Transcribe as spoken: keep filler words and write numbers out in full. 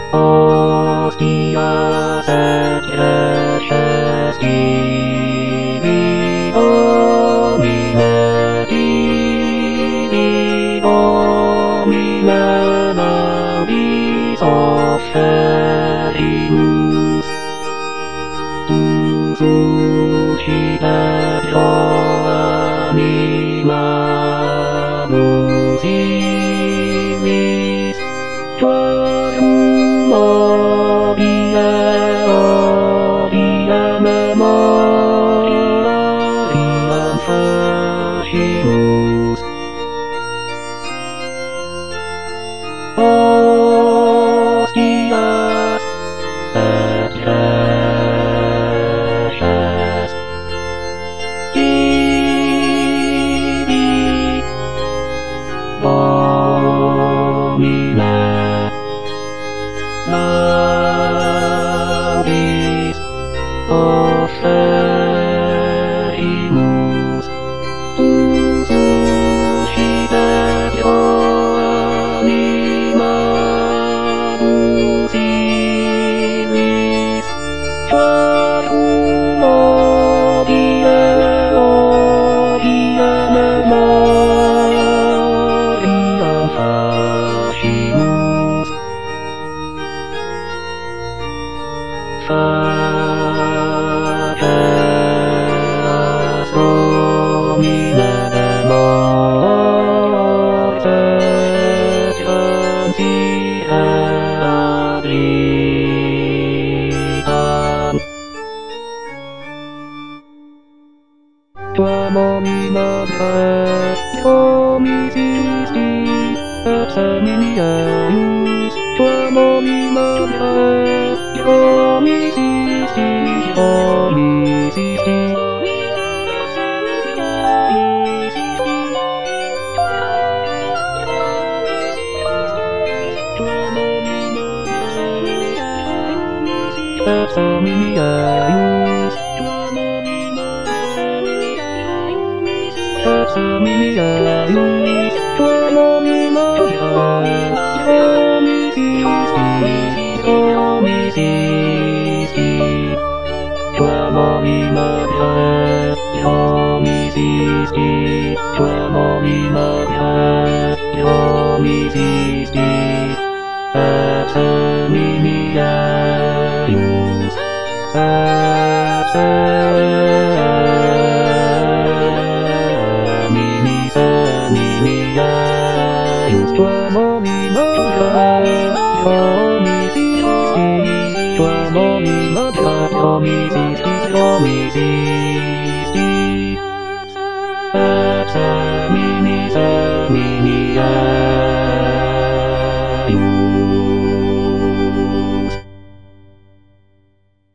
Ostia set precious Divio mine, Divio mine, nobis offerimus. Tu suscitat animamus illis, quorum obie odiam memoriam facimus. Hostias et precious Divi Domine nobis offerimus. Tu suscitat animamus illis, quorum obie odiam memoriam facimus. Faceas Domine de morte transiat vitam. Tuam omnia domis isti, et seminius, tuam omnia domis isti, domis isti. Et seminius, et seminius, tuam omnia domis isti, domis isti. Tuam omnia domis isti, tuam omnia domis isti. Et seminius, et semini, seminius, tuam omnia domis isti, tuam omnia domis isti, domis isti. Et semini, seminius.